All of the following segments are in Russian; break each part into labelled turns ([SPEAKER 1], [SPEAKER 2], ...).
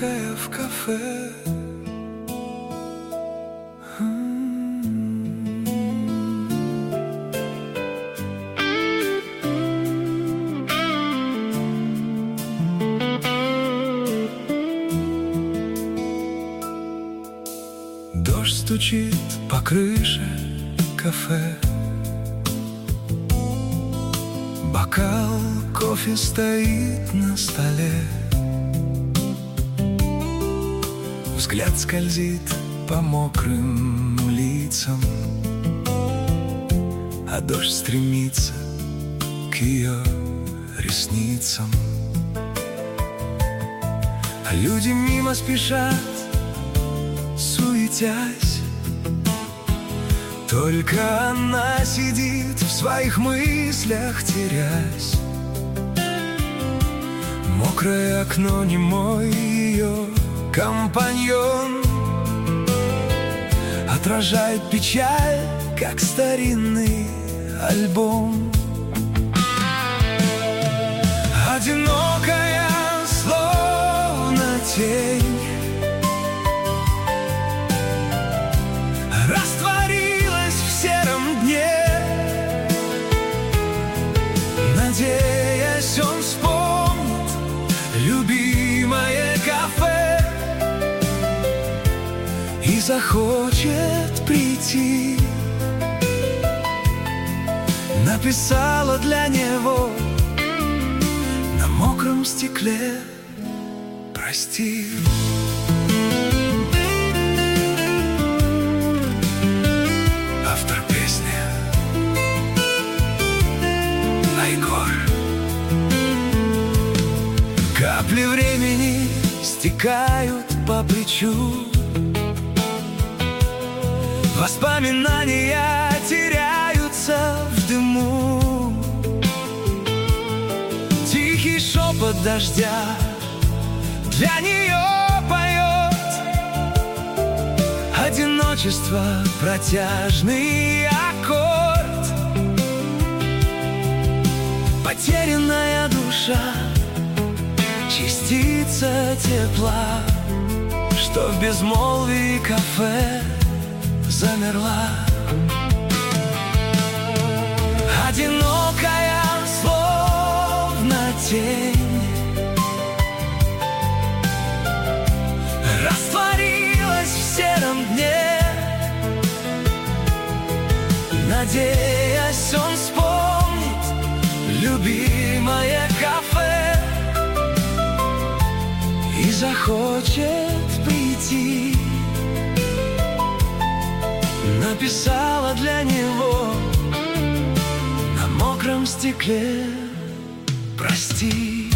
[SPEAKER 1] одинокая в кафе. Дождь стучит по крыше кафе. Бокал кофе стоит на столе. Взгляд скользит по мокрым лицам, а дождь стремится к ее ресницам. А люди мимо спешат, суетясь. Только она сидит в своих мыслях, терясь. Мокрое окно, немой ее компаньон, отражает печаль, как старинный альбом. Одинокая, словно тень, растворилась в сером дне. Надеясь, он вспомнит любимое кафе и захочет прийти. Написала для него на мокром стекле: прости. Автор песни Айгор. Капли времени стекают по плечу, воспоминания теряются в дыму. Тихий шепот дождя для нее поет. Одиночество — протяжный аккорд. Потерянная душа, частица тепла, что в безмолвии кафе замерла. Одинокая, словно тень, растворилась в сером дне. Надеясь, он вспомнит любимое кафе и захочет прийти. Написала для него на мокром стекле: прости.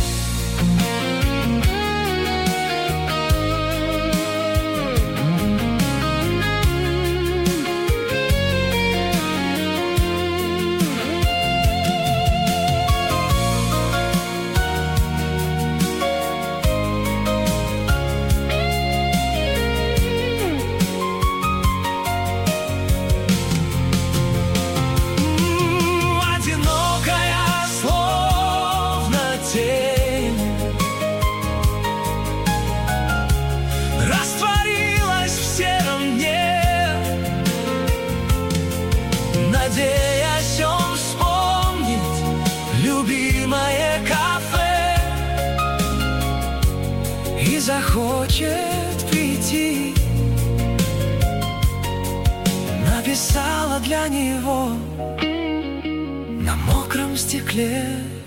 [SPEAKER 1] Растворилась в сером дне. Надеясь, он вспомнит любимое кафе и захочет прийти. Написала для него на мокром стекле: